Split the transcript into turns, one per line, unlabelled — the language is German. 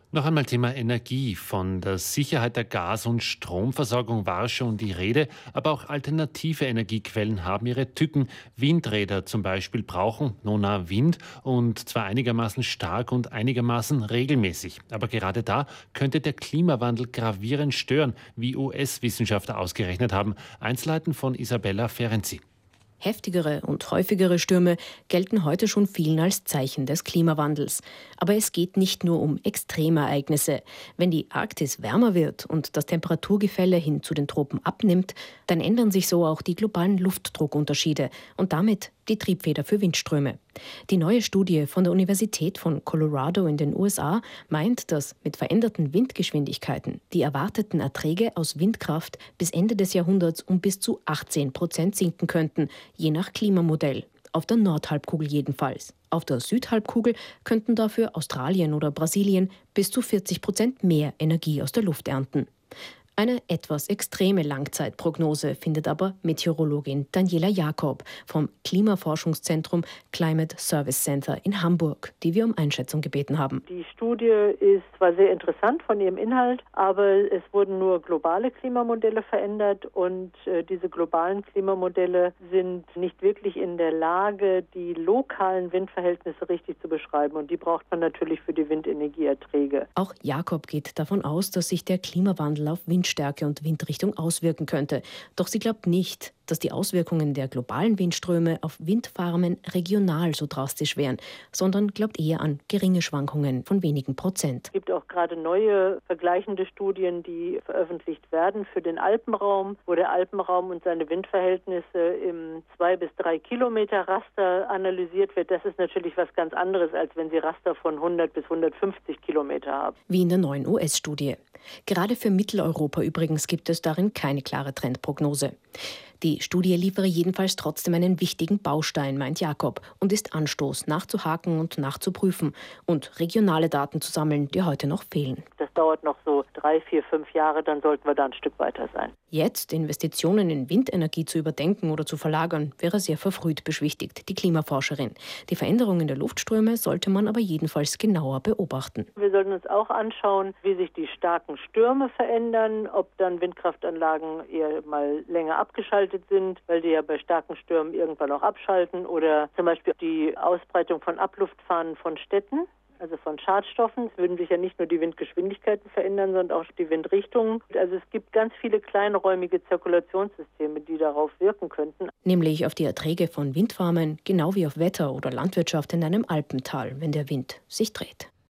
Noch einmal Thema Energie. Von der Sicherheit der Gas- und Stromversorgung war schon die Rede, aber auch alternative Energiequellen haben ihre Tücken. Windräder zum Beispiel brauchen Nona Wind und zwar einigermaßen stark und einigermaßen regelmäßig. Aber gerade da könnte der Klimawandel gravierend stören, wie US-Wissenschaftler ausgerechnet haben. Einzelheiten von Isabella Ferenzi.
Heftigere und häufigere Stürme gelten heute schon vielen als Zeichen des Klimawandels. Aber es geht nicht nur um Extremereignisse. Wenn die Arktis wärmer wird und das Temperaturgefälle hin zu den Tropen abnimmt, dann ändern sich so auch die globalen Luftdruckunterschiede und damit die Triebfeder für Windströme. Die neue Studie von der Universität von Colorado in den USA meint, dass mit veränderten Windgeschwindigkeiten die erwarteten Erträge aus Windkraft bis Ende des Jahrhunderts um bis zu 18% sinken könnten, je nach Klimamodell. Auf der Nordhalbkugel jedenfalls. Auf der Südhalbkugel könnten dafür Australien oder Brasilien bis zu 40% mehr Energie aus der Luft ernten. Eine etwas extreme Langzeitprognose findet aber Meteorologin Daniela Jakob vom Klimaforschungszentrum Climate Service Center in Hamburg, die wir um Einschätzung gebeten haben.
Die Studie ist zwar sehr interessant von ihrem Inhalt, aber es wurden nur globale Klimamodelle verändert und diese globalen Klimamodelle sind nicht wirklich in der Lage, die lokalen Windverhältnisse richtig zu beschreiben und die braucht man natürlich für die Windenergieerträge.
Auch Jakob geht davon aus, dass sich der Klimawandel auf Windstärke und Windrichtung auswirken könnte. Doch sie glaubt nicht, dass die Auswirkungen der globalen Windströme auf Windfarmen regional so drastisch wären, sondern glaubt eher an geringe Schwankungen von wenigen Prozent.
Es gibt auch gerade neue vergleichende Studien, die veröffentlicht werden für den Alpenraum, wo der Alpenraum und seine Windverhältnisse im 2 bis 3 Kilometer Raster analysiert wird. Das ist natürlich was ganz anderes, als wenn Sie Raster von 100 bis 150 Kilometer haben.
Wie in der neuen US-Studie. Gerade für Mitteleuropa übrigens gibt es darin keine klare Trendprognose. Die Studie liefere jedenfalls trotzdem einen wichtigen Baustein, meint Jakob, und ist Anstoß, nachzuhaken und nachzuprüfen und regionale Daten zu sammeln, die heute noch fehlen.
Das dauert noch so 3, 4, 5 Jahre, dann sollten wir da ein Stück weiter sein.
Jetzt Investitionen in Windenergie zu überdenken oder zu verlagern, wäre sehr verfrüht, beschwichtigt die Klimaforscherin. Die Veränderungen der Luftströme sollte man aber jedenfalls genauer beobachten.
Wir sollten uns auch anschauen, wie sich die starken Stürme verändern, ob dann Windkraftanlagen eher mal länger abgeschaltet sind, weil die ja bei starken Stürmen irgendwann auch abschalten, oder zum Beispiel die Ausbreitung von Abluftfahnen von Städten. Also von Schadstoffen. Es würden sich ja nicht nur die Windgeschwindigkeiten verändern, sondern auch die Windrichtungen. Also es gibt ganz viele kleinräumige Zirkulationssysteme, die darauf wirken könnten.
Nämlich auf die Erträge von Windfarmen, genau wie auf Wetter oder Landwirtschaft in einem Alpental, wenn der Wind sich dreht.